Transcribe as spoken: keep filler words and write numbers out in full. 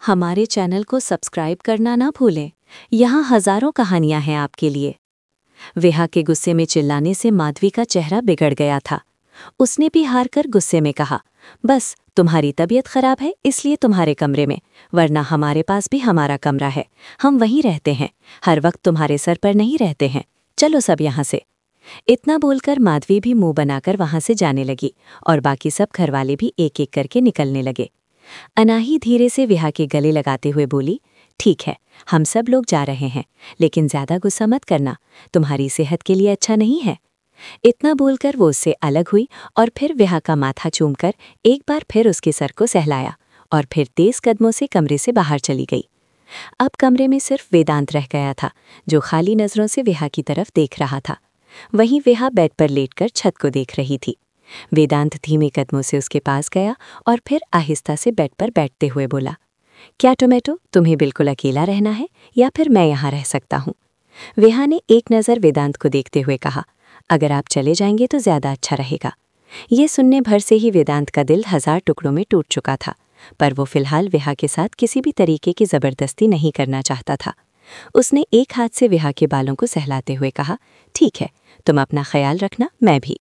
हमारे चैनल को सब्सक्राइब करना ना भूलें। यहाँ हजारों कहानियां हैं आपके लिए। विहा के गुस्से में चिल्लाने से माधवी का चेहरा बिगड़ गया था। उसने भी हार कर गुस्से में कहा, बस तुम्हारी तबीयत खराब है इसलिए तुम्हारे कमरे में, वरना हमारे पास भी हमारा कमरा है, हम वहीं रहते हैं, हर वक्त तुम्हारे सर पर नहीं रहते हैं, चलो सब यहाँ से। इतना बोलकर माधवी भी मुंह बनाकर वहां से जाने लगी और बाकी सब घरवाले भी एक एक करके निकलने लगे। अनाही धीरे से विहा के गले लगाते हुए बोली, ठीक है, हम सब लोग जा रहे हैं, लेकिन ज्यादा गुस्सा मत करना, तुम्हारी सेहत के लिए अच्छा नहीं है। इतना बोलकर वो उससे अलग हुई और फिर विहा का माथा चूमकर एक बार फिर उसके सर को सहलाया और फिर तेज कदमों से कमरे से बाहर चली गई। अब कमरे में सिर्फ वेदांत रह गया था, जो खाली नजरों से विहा की तरफ देख रहा था। वहीं विहा बेड पर लेटकर छत को देख रही थी। वेदांत धीमे कदमों से उसके पास गया और फिर आहिस्ता से बेड पर बैठते हुए बोला, क्या टोमेटो, तुम्हें बिल्कुल अकेला रहना है या फिर मैं यहाँ रह सकता हूँ? विहा ने एक नज़र वेदांत को देखते हुए कहा, अगर आप चले जाएंगे तो ज्यादा अच्छा रहेगा। ये सुनने भर से ही वेदांत का दिल हजार टुकड़ों में टूट चुका था, पर वो फिलहाल विहा के साथ किसी भी तरीके की जबरदस्ती नहीं करना चाहता था। उसने एक हाथ से विहा के बालों को सहलाते हुए कहा, ठीक है, तुम अपना ख्याल रखना, मैं भी।